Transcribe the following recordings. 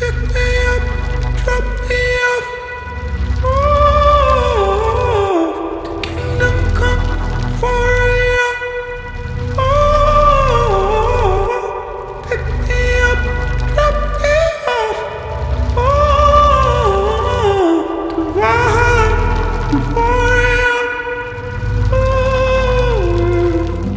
Pick me up, drop me off. Oh, the kingdom come for you. Oh, pick me up, drop me off. Oh, the vibe for you. Oh,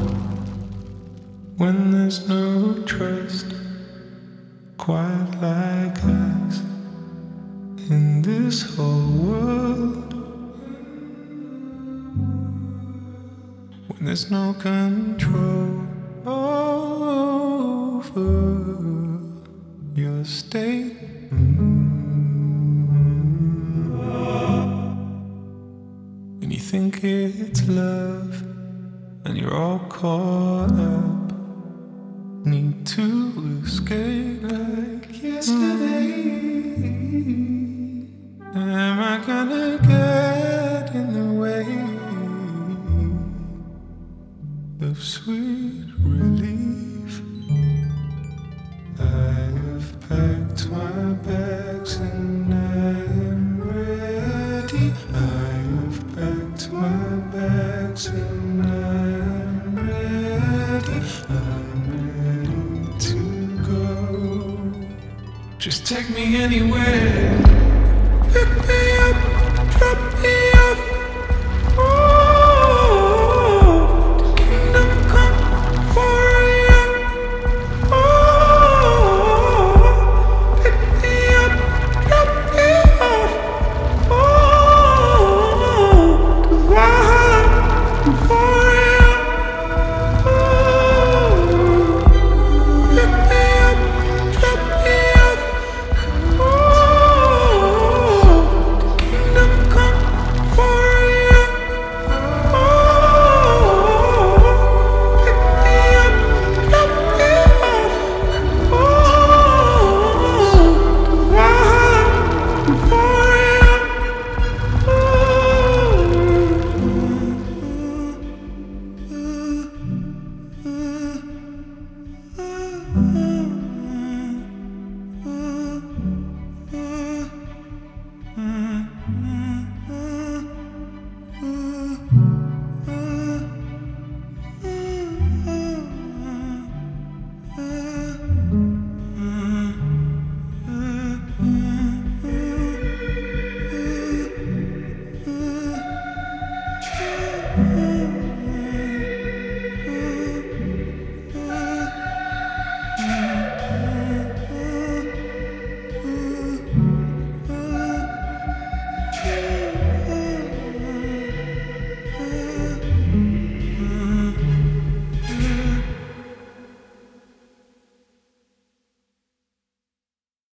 when there's no trust, quite like us in this whole world, when there's no control over your state, when you think it's love and you're all caught up, need to escape like yesterday. Am I gonna get in the way of sweet relief? I have packed my bags and I am ready. I have packed my bags and I am ready. I'm ready to go. Just take me anywhere. Pick me up, drop me